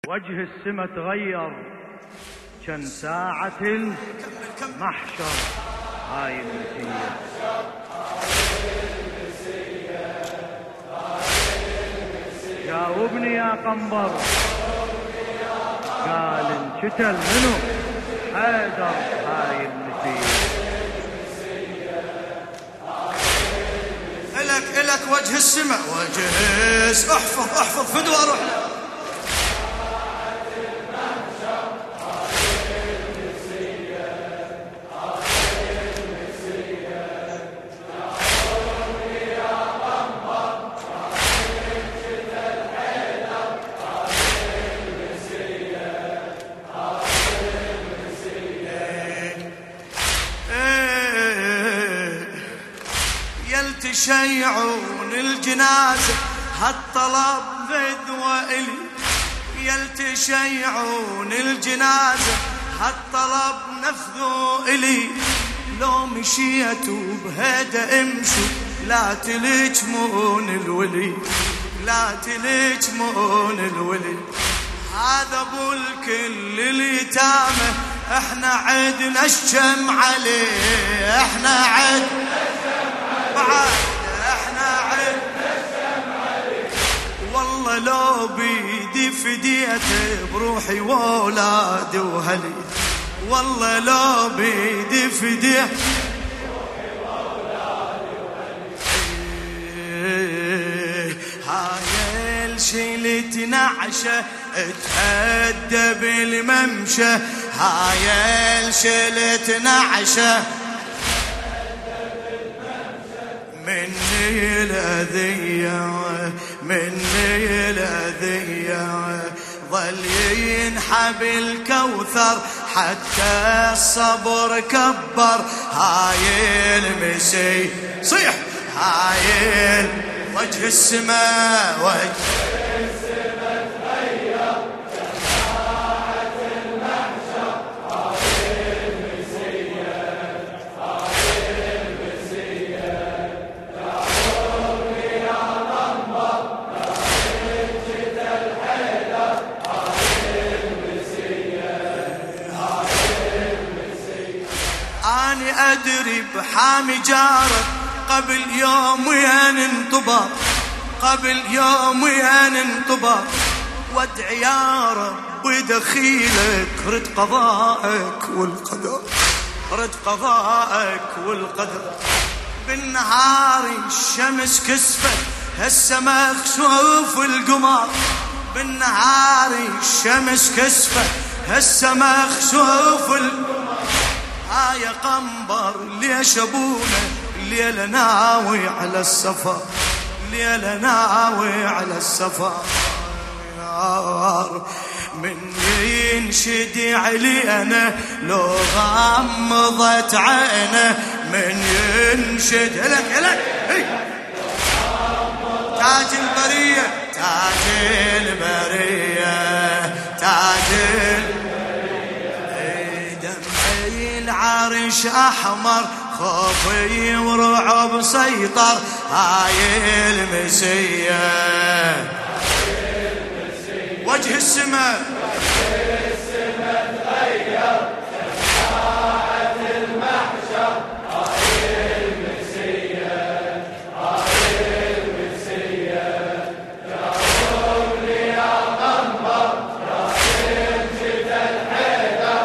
وجه السما تغير كان ساعة المحشر. هاي النسية جاوبني يا قنبر. قال انشتل منو حيدر. هاي النسية إلك وجه السما وجه احفظ فدوى روح. يلتشيعون الجنازة هالطلب فدوى إلي. يلتشيعون الجنازة هالطلب نفذوا إلي. لو مشيتوا بهدى امشوا لا تلجمون الولي. لا تلجمون الولي. هذا ابو الكل اليتامى احنا عدنا الشم عليه. احنا عدنا والله لو بيدي فديته بروحي وولادي وهلي. والله لو بيدي فديته بروحي وولادي وهلي. هاي الشيلة تنعشه تهدى بالممشى. هاي الشيلة تنعشه مني الأذية ظل ينحب الكوثر حتى الصبر كبر. هاي المسي صيح. هاي وجه السماء وجه السماء تغير كساعة المحشر. هاي المسية أدري بحامي جارك قبل يومين انطباق. قبل يومين انطباق. وادعي يا رب دخيلك رد قضائك والقدر. رد قضائك والقدر. بالنهار الشمس كسفت هسه مخسوف القمر. بالنهار الشمس كسفت هسه مخسوف القمر. هاي قنبر ليش ابونا الليلة ناوي على السفر. الليلة ناوي على السفر. من ينشد علينا لو غمضت عينه. من ينشد لك تاج البرية تاج البرية تاج العرش أحمر خوفي ورعب سيطر. هاي المسية وجه السماء تغير كساعة المحشر. هاي المسية جاوبني يا قنبر. راح ينشد الحيدر.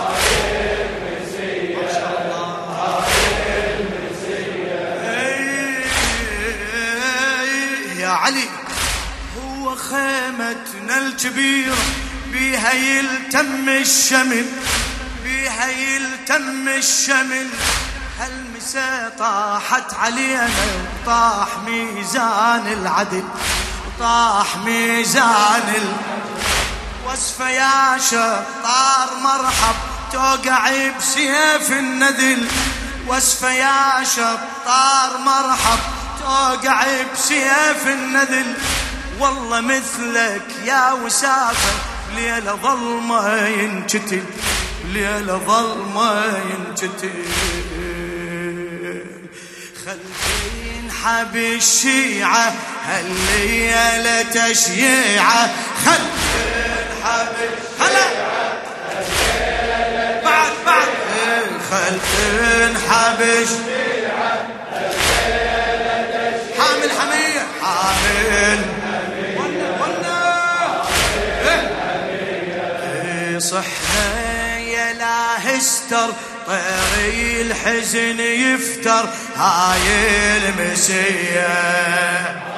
علي هو خيمتنا الكبيرة بيها يلتم الشمل. بيها يلتم الشمل. هالمسا طاحت علينا وطاح ميزان العدل. وطاح ميزان وصفة يا شطار مرحب توقع بسيف النذل. وصفة يا شطار مرحب توقع بسيف النذل. والله مثلك يا وسافة ليلة ظلمة ينشتل. ليلة ظلمة ينشتل. خلفي ينحب الشيعة هالليلة تشييعة. خلفي هل تنحبش حامل حمية حامل صحنا يا لا هستر طير الحزن يفتر هاي المسية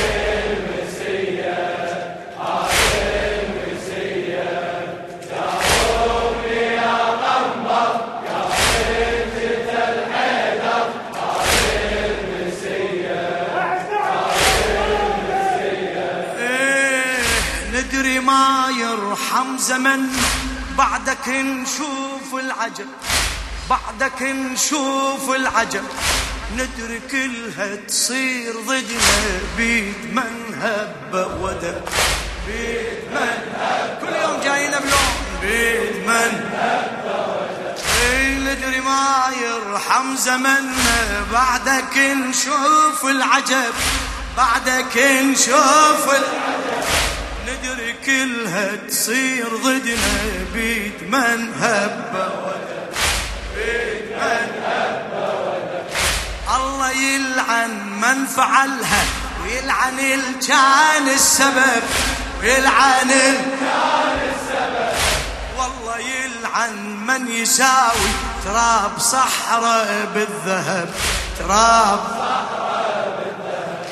ندري ما يرحم زمن بعدك نشوف العجب بعدك نشوف العجب ندري كلها تصير ضدنا بيد من هب ودب بيد من هب كل يوم جاينا بلون بيد من هب ودب ندري ما يرحم زمننا بعدك نشوف العجب بعدك نشوف العجب ندري كلها تصير ضدنا بيد من هب ودب بيد من هب ودب الله يلعن من فعلها ويلعن الكان السبب ويلعن الكان السبب والله يلعن من يساوي تراب صحراء بالذهب تراب صحراء بالذهب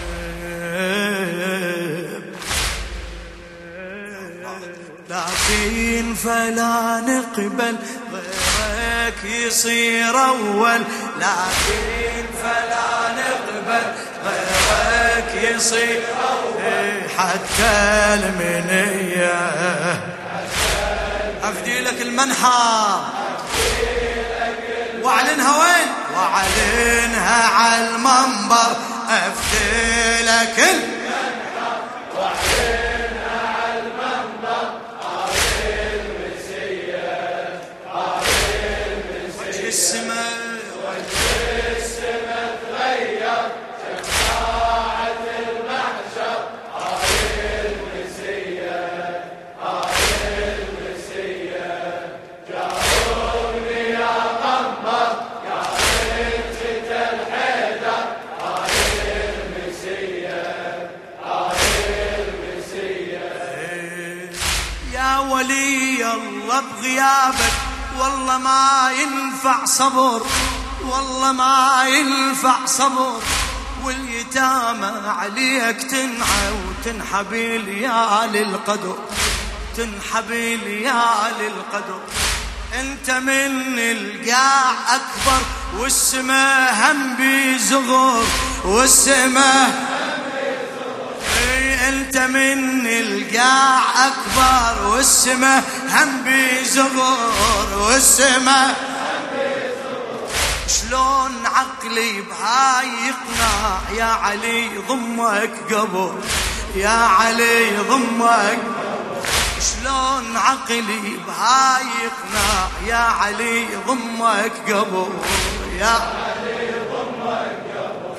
لكن فلا نقبل غيرك يصير أول لكن فلا نقبل غيرك يصير أول حتى المنية أفدي لك المنحى واعلنها وين واعلنها على المنبر أفدي لك المنحى واعلنها على المنبر السماء تغير شفاعة المحشر هاي المسية جاوبني يا قمر يا بنت الحيدر هاي المسية يا ولي الله بغيابك والله ما ينفع صبر والله ما ينفع صبر واليتامى عليك تنعى وتنحب ليال القدر تنحب ليال القدر انت من القاع اكبر والسماء هم بيزغر والسماء انت من القاع اكبر والسماء هم بيزغر والسماء هم بيزغر شلون عقلي بهاي يقنع يا علي ضمك قبر يا علي ضمك شلون عقلي بهاي يقنع يا علي ضمك قبر يا علي ضمك قبر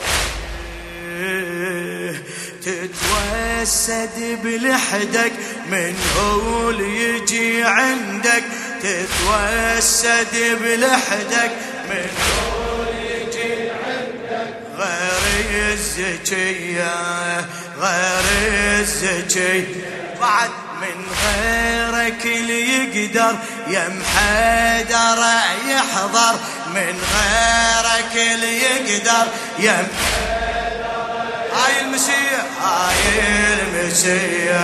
تتوسد بلحدك من هو اللي يجي عندك تتوسد بلحدك من هو اللي يجي عندك غير الزكية غير الزكية بعد من غيرك اللي يقدر يا محيدر يحضر من غيرك اللي يقدر يا هاي المسيح هاي المسيح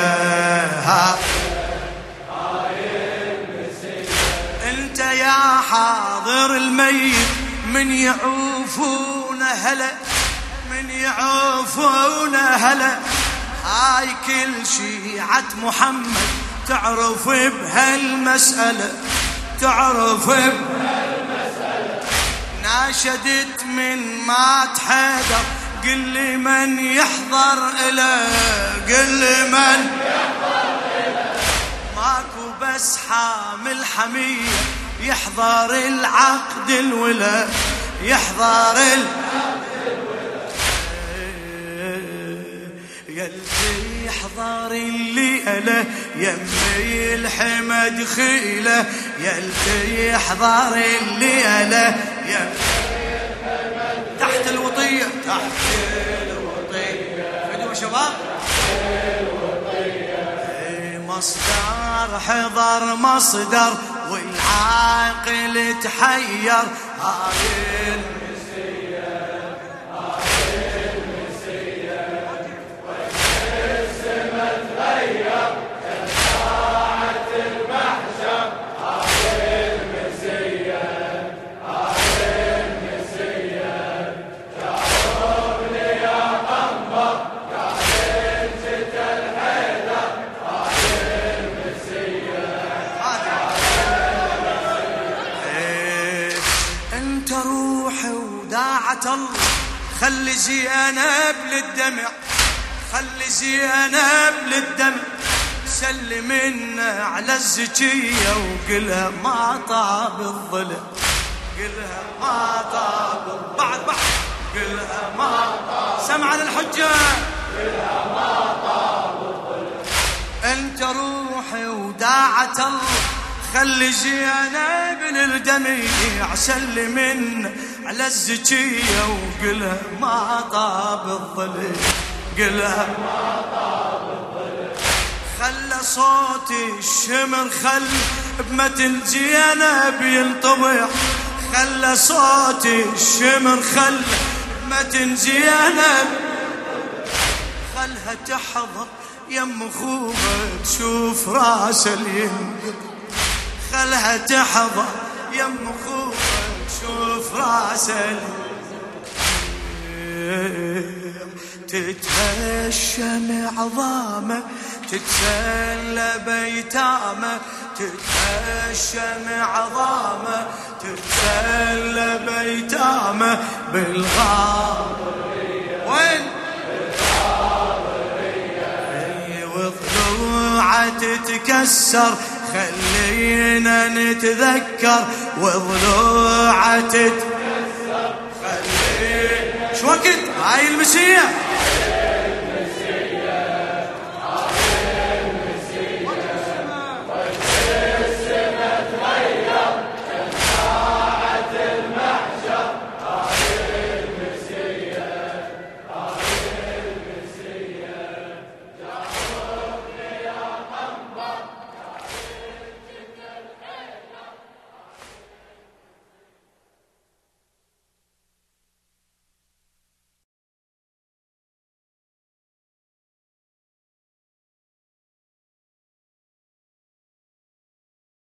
هاي المسيح انت يا حاضر الميت من يعوفون هلا من يعوفون هلا هاي كل شيعة محمد تعرف بهالمسألة تعرف بهالمسألة ناشدت من مات حيدر قل لي من يحضر إله قل لي من يحضر إله ماكو بس حامل حمية يحضر العقد الولا يحضر العقد الولا يلي يحضر اللي أله يمي الحمد خيله يلتي يحضر الليله تحت الوطيه فدوا شباب مصدر حضر مصدر والعاقل تحير هاي المسية والسما تغير كساعة المحشر هاي المسية جاوبني يا قمر يا بنت الحيدر هاي المسية انت روحي وداعة الله خلي زينب للدمع خلي زينب للدمع سلمنا على الزكية وقلها ما طاب الظلم قلها ما طاب بعد قلها ما طاب سمع للحجة قلها ما طاب الظلم انت روحي وداعة الله خلي زينب للدمع سلمنا على الزكية وقلها ما طاب الظلم قلها ما طاب الظلم خلى صوت الشمر خل بمتن زينب ينطبع خلى صوت الشمر خل بمتن زينب خلها تحضر يم خوبه تشوف راس الينقط خلها تحضر يم خوبه تشوف راس تتهشم عظامه تتسلى بيتامه تتهشم عظامه تتسلى بيتامه بالغار وين وضلوعه تتكسر خلينا نتذكر وضلوعه تتكسر خلينا شو وقت هاي المسية